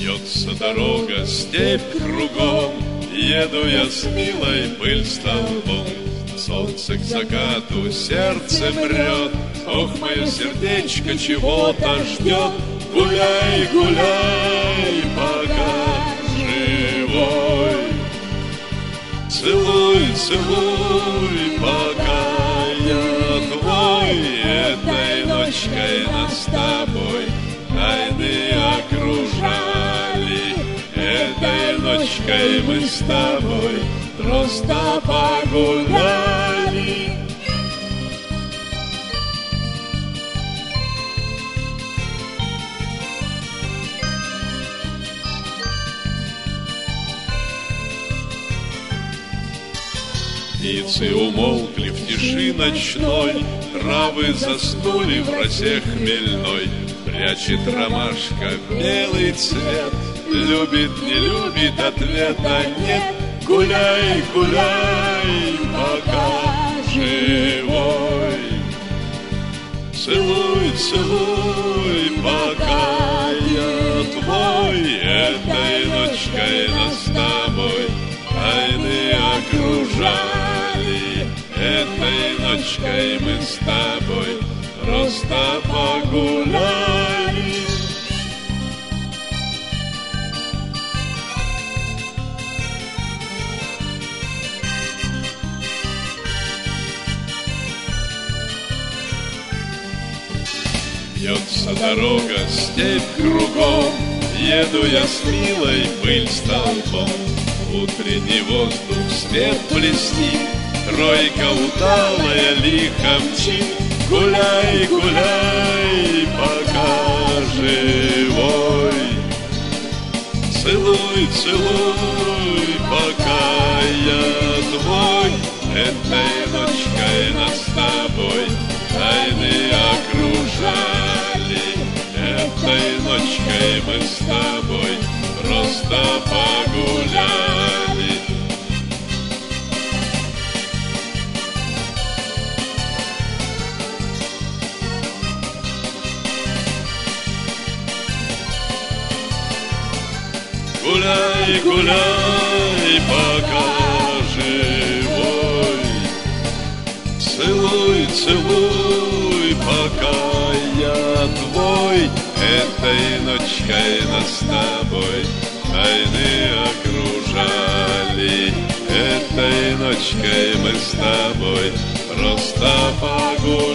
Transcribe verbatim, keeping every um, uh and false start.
Вьется дорога, степь кругом, еду я с милой, пыль столбом. Солнце к закату сердце мрет, ох, мое сердечко чего-то ждет. Гуляй, гуляй, пока живой. Целуй, целуй, пока я твой. Этой ночкой нас с тобой тайны окружали. Этой ночкой мы с тобой просто погуляли. Птицы умолкли в тиши ночной, травы заснули в росе хмельной. Прячет ромашка белый цвет, любит, не любит, ответа нет. Гуляй, гуляй, пока живой. Целуй, целуй, пока я твой. Этой ночкой нас с тобой тайны окружали. Этой ночкой мы с тобой просто погуляли. Вьется дорога, степь кругом, еду я с милой, пыль столбом. Утренний воздух свет блестит, тройка удалая лихо мчит. Гуляй, гуляй, пока живой. Целуй, целуй, пока я твой. Этой ночкой нас с тобой тайны окружали. Этой ночкой мы с тобой просто погуляли. Гуляй, гуляй, пока живой. Целуй, целуй, пока я твой. Этой ночкой нас с тобой тайны окружали. Этой ночкой мы с тобой просто погуляли.